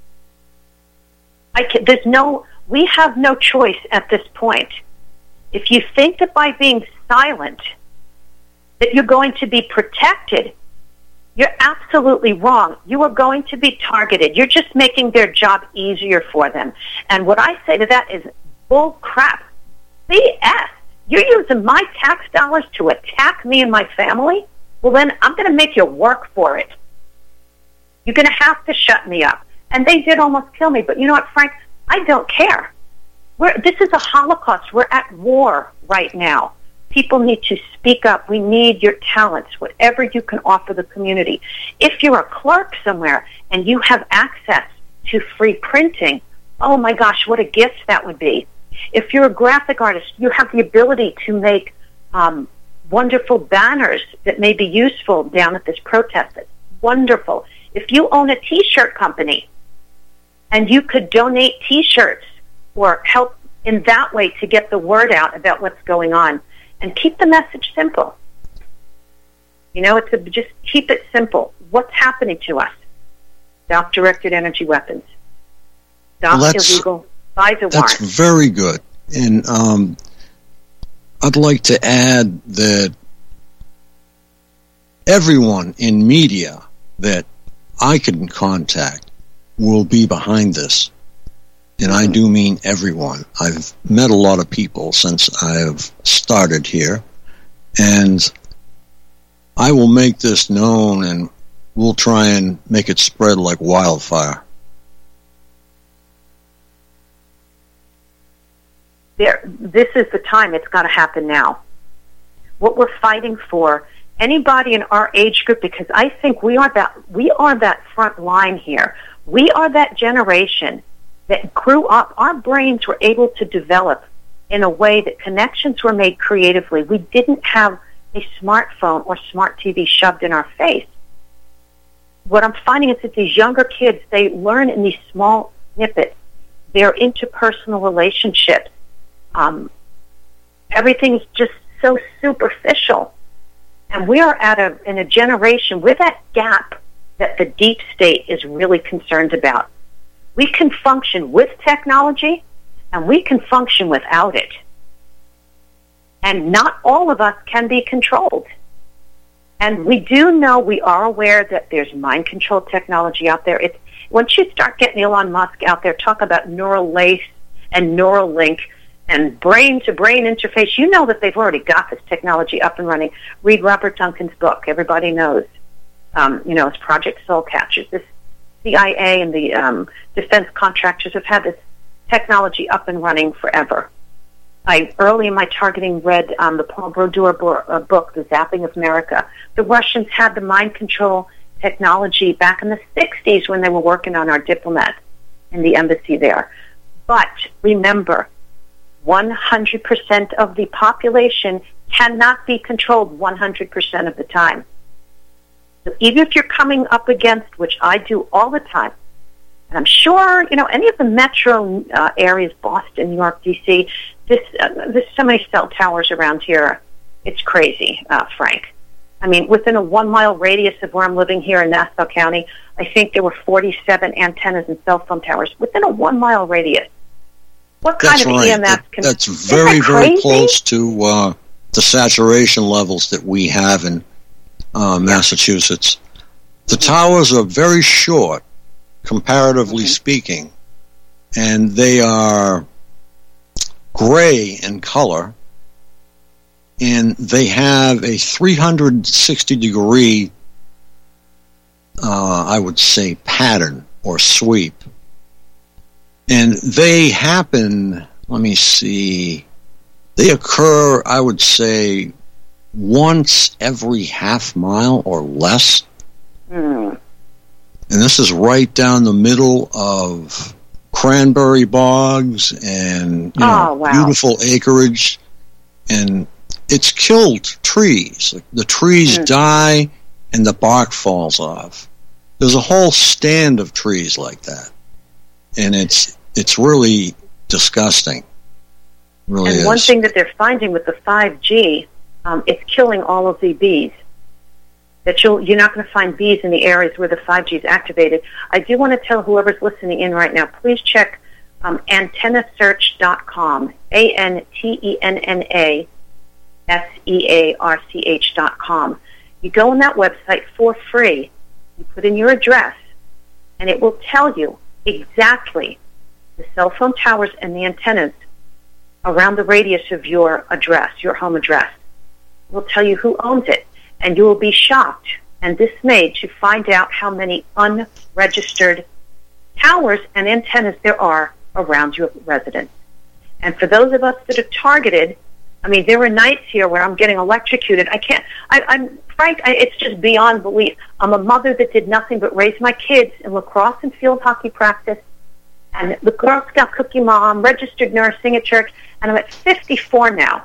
I can, there's no, we have no choice at this point. If you think that by being silent that you're going to be protected, you're absolutely wrong. You are going to be targeted. You're just making their job easier for them. And what I say to that is bull crap. B S. You're using my tax dollars to attack me and my family? Well, then I'm going to make you work for it. You're going to have to shut me up. And they did almost kill me. But you know what, Frank? I don't care. We're, this is a Holocaust. We're at war right now. People need to speak up. We need your talents, whatever you can offer the community. If you're a clerk somewhere and you have access to free printing, oh my gosh, what a gift that would be. If you're a graphic artist, you have the ability to make um, wonderful banners that may be useful down at this protest. It's wonderful. If you own a T-shirt company and you could donate T-shirts or help in that way to get the word out about what's going on, and keep the message simple. You know, it's a, just keep it simple. What's happening to us? Self-directed energy weapons. Stop Well, that's- illegal buys a That's warrant. very good. And um, I'd like to add that everyone in media that I can contact will be behind this. And I do mean everyone. I've met a lot of people since I've started here. And I will make this known, and we'll try and make it spread like wildfire. There, this is the time. It's got to happen now. What we're fighting for, anybody in our age group, because I think we are that we are that front line here. We are that generation that grew up. Our brains were able to develop in a way that connections were made creatively. We didn't have a smartphone or smart T V shoved in our face. What I'm finding is that these younger kids, they learn in these small snippets. They're interpersonal relationships. Um, everything's just so superficial. And we are at a, in a generation with that gap that the deep state is really concerned about. We can function with technology, and we can function without it. And not all of us can be controlled. And we do know, we are aware that there's mind control technology out there. It's, once you start getting Elon Musk out there, talk about neural lace and Neuralink and brain-to-brain interface, you know that they've already got this technology up and running. Read Robert Duncan's book. Everybody knows. Um, you know, it's Project Soul Catchers. This C I A and the um, defense contractors have had this technology up and running forever. I early in my targeting read um, the Paul Brodeur bo- uh, book, The Zapping of America. The Russians had the mind control technology back in the sixties when they were working on our diplomats in the embassy there. But remember, one hundred percent of the population cannot be controlled one hundred percent of the time. So even if you're coming up against, which I do all the time, and I'm sure, you know, any of the metro uh, areas, Boston, New York, D C, this, uh, there's so many cell towers around here. It's crazy, uh, Frank. I mean, within a one-mile radius of where I'm living here in Nassau County, I think there were forty-seven antennas and cell phone towers within a one-mile radius. What kind That's of right. E M S That, can... that's Isn't very, that very crazy? close to uh, the saturation levels that we have in uh, Massachusetts. The towers are very short, comparatively Mm-hmm. speaking, and they are gray in color, and they have a three hundred sixty degree, uh, I would say, pattern or sweep. And they happen, let me see, they occur, I would say, once every half mile or less. Mm. And this is right down the middle of cranberry bogs and you know, oh, wow. beautiful acreage. And it's killed trees. The trees mm. die and the bark falls off. There's a whole stand of trees like that. And it's it's really disgusting. It really and is. One thing that they're finding with the five G, um, it's killing all of the bees. That you'll, you're not going to find bees in the areas where the five G is activated. I do want to tell whoever's listening in right now, please check um, antenna search dot com, A N T E N N A S E A R C H dot com. You go on that website for free, you put in your address, and it will tell you exactly the cell phone towers and the antennas around the radius of your address, your home address. It will tell you who owns it, and you will be shocked and dismayed to find out how many unregistered towers and antennas there are around your residence. And for those of us that are targeted, I mean, there are nights here where I'm getting electrocuted. I can't, I, I'm, Frank, I, it's just beyond belief. I'm a mother that did nothing but raise my kids in lacrosse and field hockey practice, and the Girl Scout cookie mom, registered nurse, sing at church, and I'm at fifty-four now.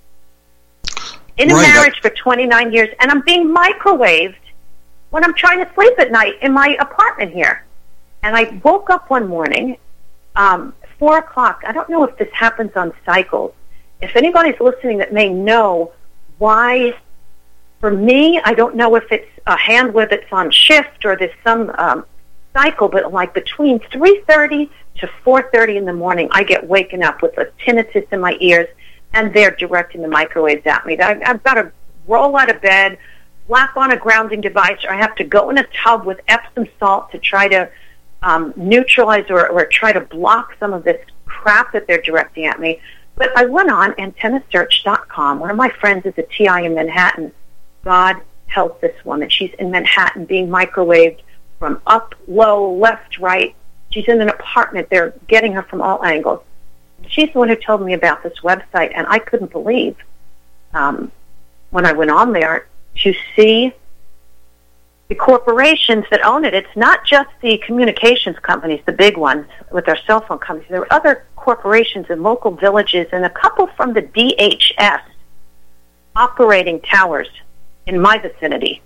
In a right, marriage for twenty-nine years, and I'm being microwaved when I'm trying to sleep at night in my apartment here. And I woke up one morning, um, four o'clock. I don't know if this happens on cycles. If anybody's listening that may know why, for me, I don't know if it's a handler that's on shift or there's some um, cycle, but like between three thirty to four thirty in the morning, I get waken up with a tinnitus in my ears, and they're directing the microwaves at me. I, I've got to roll out of bed, slap on a grounding device, or I have to go in a tub with Epsom salt to try to um, neutralize or, or try to block some of this crap that they're directing at me. But I went on antenna search dot com. One of my friends is a T I in Manhattan. God help this woman. She's in Manhattan being microwaved from up, low, left, right. She's in an apartment. They're getting her from all angles. She's the one who told me about this website, and I couldn't believe um, when I went on there to see the corporations that own it. It's not just the communications companies, the big ones with their cell phone companies. There are other corporations in local villages and a couple from the D H S operating towers in my vicinity.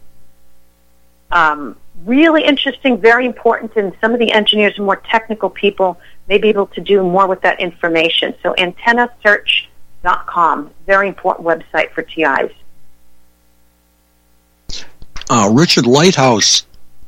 Um, really interesting, very important, and some of the engineers and more technical people may be able to do more with that information. So antenna search dot com, very important website for T Is. Uh, Richard Lighthouse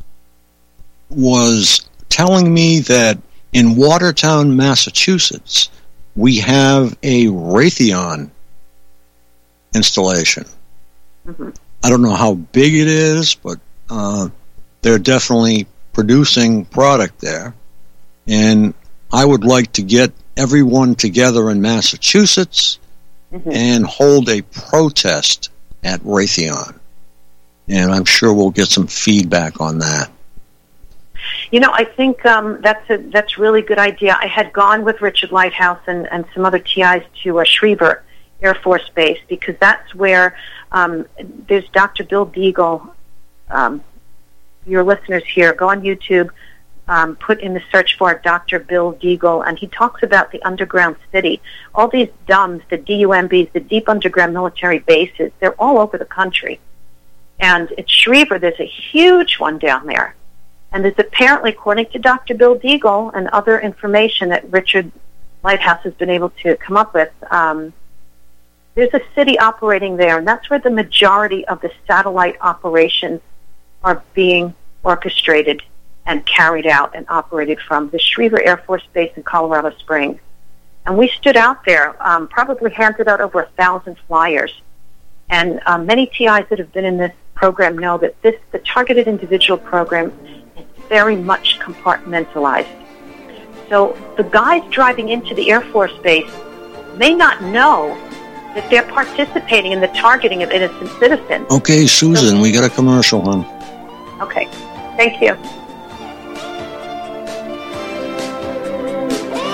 was telling me that in Watertown, Massachusetts, we have a Raytheon installation. Mm-hmm. I don't know how big it is, but uh, they're definitely producing product there. And I would like to get everyone together in Massachusetts mm-hmm. and hold a protest at Raytheon. And I'm sure we'll get some feedback on that. You know, I think um, that's a that's a really good idea. I had gone with Richard Lighthouse and, and some other T Is to uh, Schriever Air Force Base, because that's where um, there's Doctor Bill Deagle. Um, your listeners here, go on YouTube, um, put in the search for Doctor Bill Deagle, and he talks about the underground city. All these D U M Bs, the D U M Bs, the deep underground military bases, they're all over the country. And at Schriever, there's a huge one down there. And there's apparently, according to Doctor Bill Deagle and other information that Richard Lighthouse has been able to come up with, um, there's a city operating there, and that's where the majority of the satellite operations are being orchestrated and carried out and operated from, the Schriever Air Force Base in Colorado Springs. And we stood out there, um, probably handed out over a thousand flyers. And um, many T Is that have been in this program know that this, the Targeted Individual Program, is very much compartmentalized. So the guys driving into the Air Force Base may not know that they're participating in the targeting of innocent citizens. Okay, Susan, so, we got a commercial, hon. Okay, thank you.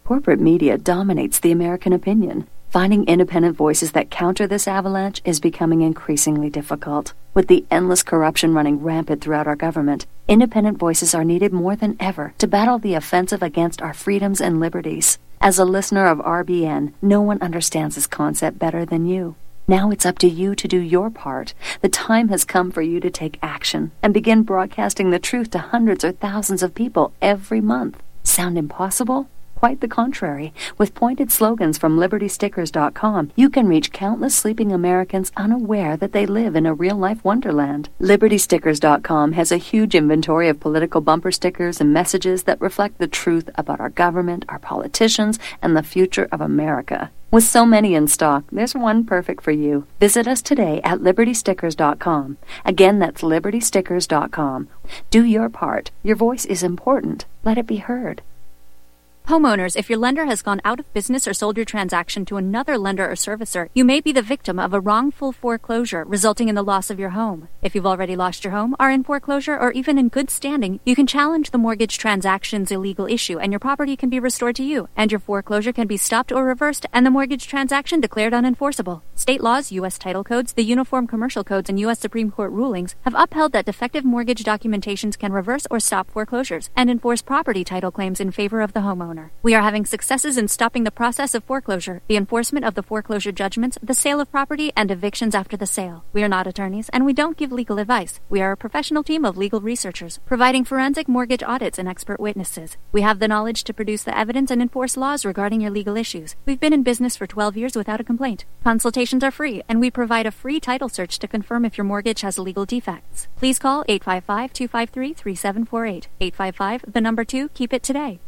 Corporate media dominates the American opinion. Finding independent voices that counter this avalanche is becoming increasingly difficult. With the endless corruption running rampant throughout our government, independent voices are needed more than ever to battle the offensive against our freedoms and liberties. As a listener of R B N, no one understands this concept better than you. Now it's up to you to do your part. The time has come for you to take action and begin broadcasting the truth to hundreds or thousands of people every month. Sound impossible? Quite the contrary. With pointed slogans from Liberty Stickers dot com, you can reach countless sleeping Americans unaware that they live in a real-life wonderland. Liberty Stickers dot com has a huge inventory of political bumper stickers and messages that reflect the truth about our government, our politicians, and the future of America. With so many in stock, there's one perfect for you. Visit us today at Liberty Stickers dot com. Again, that's Liberty Stickers dot com. Do your part. Your voice is important. Let it be heard. Homeowners, if your lender has gone out of business or sold your transaction to another lender or servicer, you may be the victim of a wrongful foreclosure resulting in the loss of your home. If you've already lost your home, are in foreclosure, or even in good standing, you can challenge the mortgage transaction's illegal issue and your property can be restored to you, and your foreclosure can be stopped or reversed and the mortgage transaction declared unenforceable. State laws, U S title codes, the Uniform Commercial Codes, and U S Supreme Court rulings have upheld that defective mortgage documentations can reverse or stop foreclosures and enforce property title claims in favor of the homeowner. We are having successes in stopping the process of foreclosure, the enforcement of the foreclosure judgments, the sale of property, and evictions after the sale. We are not attorneys, and we don't give legal advice. We are a professional team of legal researchers, providing forensic mortgage audits and expert witnesses. We have the knowledge to produce the evidence and enforce laws regarding your legal issues. We've been in business for twelve years without a complaint. Consultations are free, and we provide a free title search to confirm if your mortgage has legal defects. Please call eight five five, two five three, three seven four eight. eight five five, the number two, keep it today.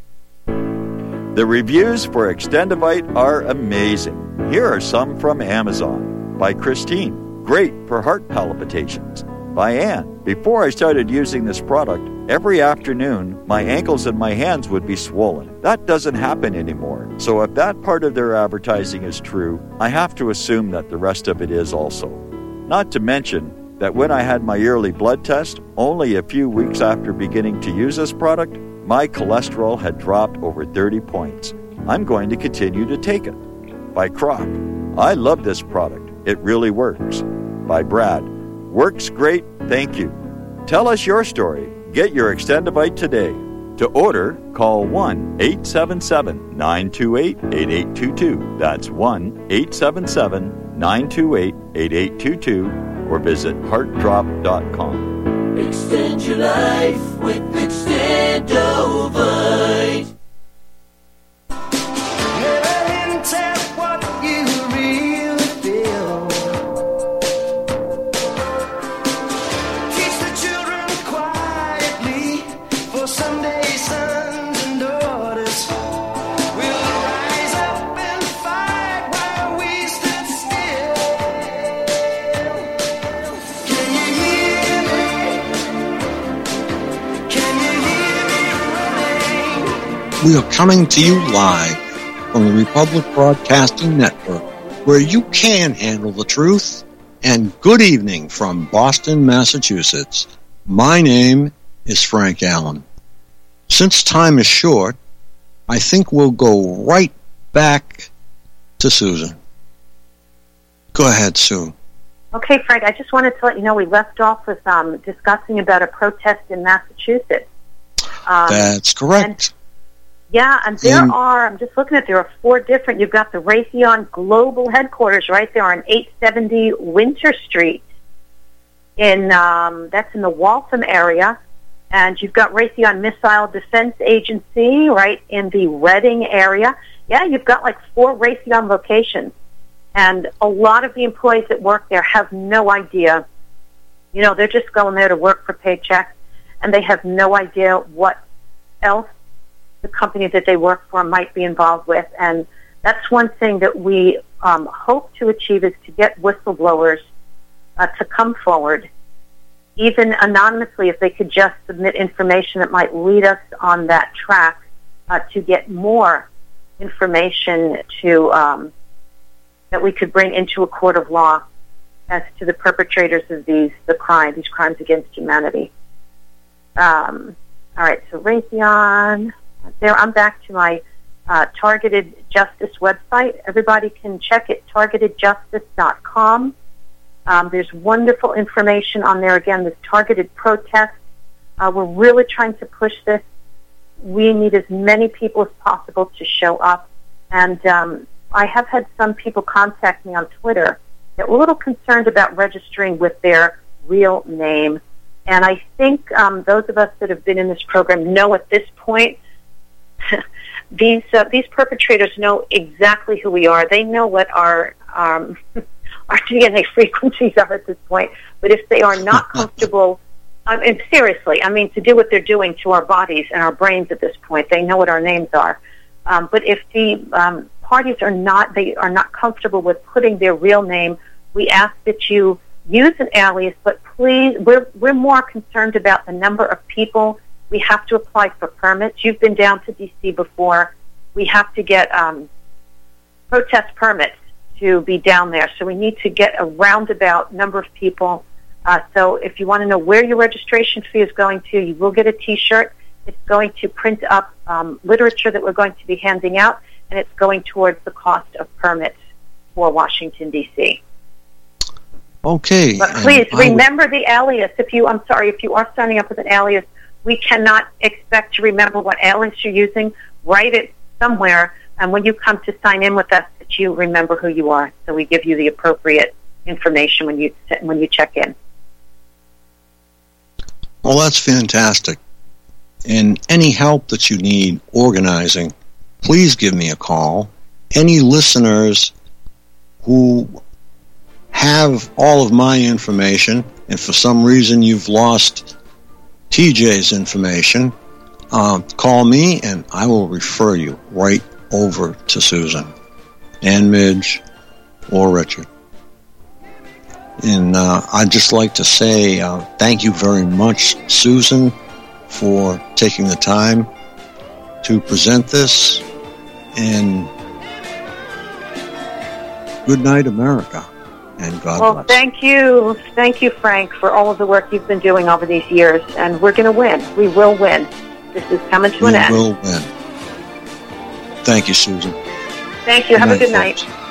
The reviews for Extendivite are amazing. Here are some from Amazon. By Christine, great for heart palpitations. By Anne, before I started using this product, every afternoon my ankles and my hands would be swollen. That doesn't happen anymore. So if that part of their advertising is true, I have to assume that the rest of it is also. Not to mention that when I had my yearly blood test, only a few weeks after beginning to use this product, my cholesterol had dropped over thirty points. I'm going to continue to take it. By Croc, I love this product. It really works. By Brad, works great, thank you. Tell us your story. Get your Extendivite today. To order, call one eight seven seven, nine two eight, eight eight two two. That's one eight seven seven, nine two eight, eight eight two two or visit heart drop dot com. Extend your life with Extendovite. Never tell what you really feel. Teach the children quietly for someday sons and daughters will rise up and fight while we stood still. Can you hear me? Can you hear me running? We are coming to you live from the Republic Broadcasting Network, where you can handle the truth. And good evening from Boston, Massachusetts. My name is Frank Allen. Since time is short, I think we'll go right back to Susan. Go ahead, Sue. Okay, Frank, I just wanted to let you know we left off with um, discussing about a protest in Massachusetts. Um, That's correct. Yeah, and there And- are, I'm just looking at, there are four different, you've got the Raytheon Global Headquarters right there on eight seventy Winter Street. In um, that's in the Waltham area. And you've got Raytheon Missile Defense Agency right in the Reading area. Yeah, you've got like four Raytheon locations. And a lot of the employees that work there have no idea. You know, they're just going there to work for paychecks, and they have no idea what else the company that they work for might be involved with. And that's one thing that we um, hope to achieve, is to get whistleblowers uh, to come forward, even anonymously, if they could just submit information that might lead us on that track uh, to get more information to um, that we could bring into a court of law as to the perpetrators of these the crime, these crimes against humanity. Um, all right, so Raytheon. There, I'm back to my uh, Targeted Justice website. Everybody can check it, targeted justice dot com. Um, there's wonderful information on there. Again, this targeted protest. Uh, we're really trying to push this. We need as many people as possible to show up. And um, I have had some people contact me on Twitter that were a little concerned about registering with their real name. And I think um, those of us that have been in this program know at this point, these uh, these perpetrators know exactly who we are. They know what our um, our D N A frequencies are at this point. But if they are not comfortable, I mean, seriously, I mean, to do what they're doing to our bodies and our brains at this point, they know what our names are. Um, but if the um, parties are not, they are not comfortable with putting their real name, we ask that you use an alias, but please, we're, we're more concerned about the number of people. We have to apply for permits. You've been down to D C before. We have to get um, protest permits to be down there. So we need to get a roundabout number of people. Uh, so if you want to know where your registration fee is going to, you will get a T-shirt. It's going to print up um, literature that we're going to be handing out, and it's going towards the cost of permits for Washington, D C Okay. But please remember the alias. If you, I'm sorry, if you are signing up with an alias, we cannot expect to remember what alias you're using. Write it somewhere, and when you come to sign in with us, that you remember who you are. So we give you the appropriate information when you when you check in. Well, that's fantastic. And any help that you need organizing, please give me a call. Any listeners who have all of my information, and for some reason you've lost T J's information, uh, call me and I will refer you right over to Susan and Midge or Richard. And uh, I'd just like to say uh, thank you very much, Susan, for taking the time to present this. And good night, America. And God well, bless. thank you. Thank you, Frank, for all of the work you've been doing over these years. And we're going to win. We will win. This is coming to we an end. We will win. Thank you, Susan. Thank you. Good Have night, a good night. folks.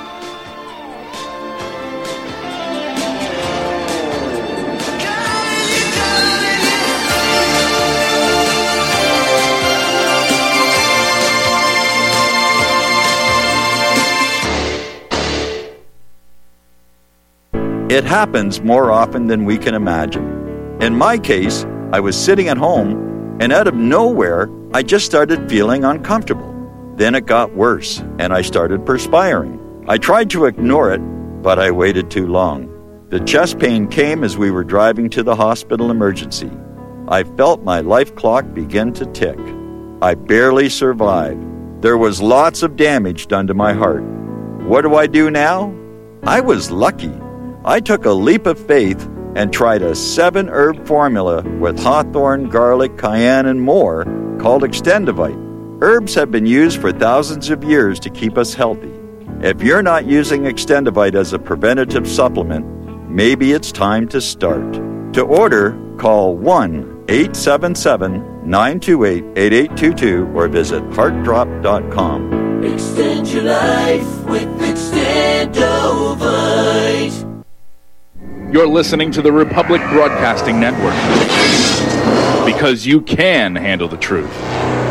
It happens more often than we can imagine. In my case, I was sitting at home, and out of nowhere, I just started feeling uncomfortable. Then it got worse, and I started perspiring. I tried to ignore it, but I waited too long. The chest pain came as we were driving to the hospital emergency. I felt my life clock begin to tick. I barely survived. There was lots of damage done to my heart. What do I do now? I was lucky. I took a leap of faith and tried a seven-herb formula with hawthorn, garlic, cayenne, and more called Extendivite. Herbs have been used for thousands of years to keep us healthy. If you're not using Extendivite as a preventative supplement, maybe it's time to start. To order, call one eight seven seven, nine two eight, eight eight two two or visit heart drop dot com. Extend your life with Extendovite. You're listening to the Republic Broadcasting Network, because you can handle the truth.